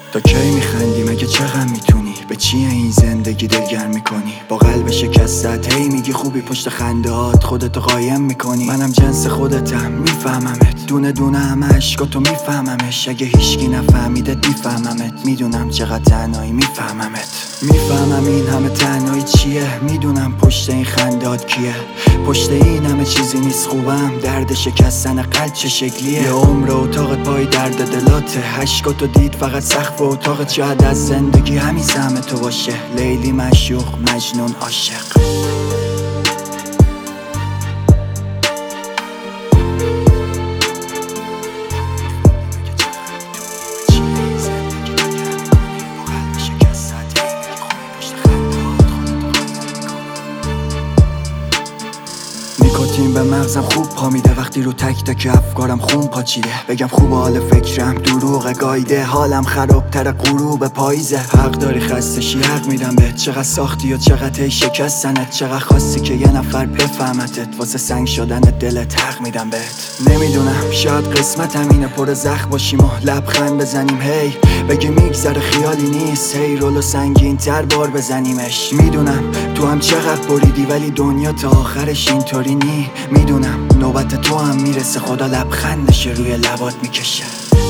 تا کی میخندی؟ مگه چقدر میتونی؟ به چیه این زندگی دلگرم میکنی؟ با قلب شکستت هی میگی خوبی، پشت خندهات خودتو قایم میکنی. منم جنس خودتم، میفهممت، دونه دونه همه عشقاتو میفهممش. اگه هیچکی نفهمیدت میفهممت، میدونم چقدر تنهایی، میفهممت. میفهمم این همه تنهایی چیه، میدونم پشت این خندهات کیه. پشت این همه چیزی نیست خوبم، درد شکستن قلب چه شکلیه. یه عمر اتاقت پای درد دلاته، عشقاتو دید فقط سقف اتاقت. شاید از زندگی همین سهم تو باشه، لیلی معشوق، مجنون عاشق. نیکوتین به مغزم خوب پا میده، وقتی رو تک تک افکارم خون پاچیده. بگم خوب حال فکرم دروغ گایده، حالم خرابتر غروب پاییزه. حق داری خستشی، حق میدم بهت. چقدر ساختی و چقدر هی شکستنت، چقدر خواستی که یه نفر بفهمتت. واسه سنگ شدن دلت حق میدم بهت. نمیدونم شاید قسمتم اینه پر زخم باشیم و لبخند بزنیم. هی بگی میگذره خیالی نیست، هی رولو سنگین تر بار بزنیمش. میدونم تو هم چقدر بریدی ولی دنیا تا آخرش اینطوری نی. میدونم نوبت تو هم میرسه، خدا لبخندش روی لبات میکشه.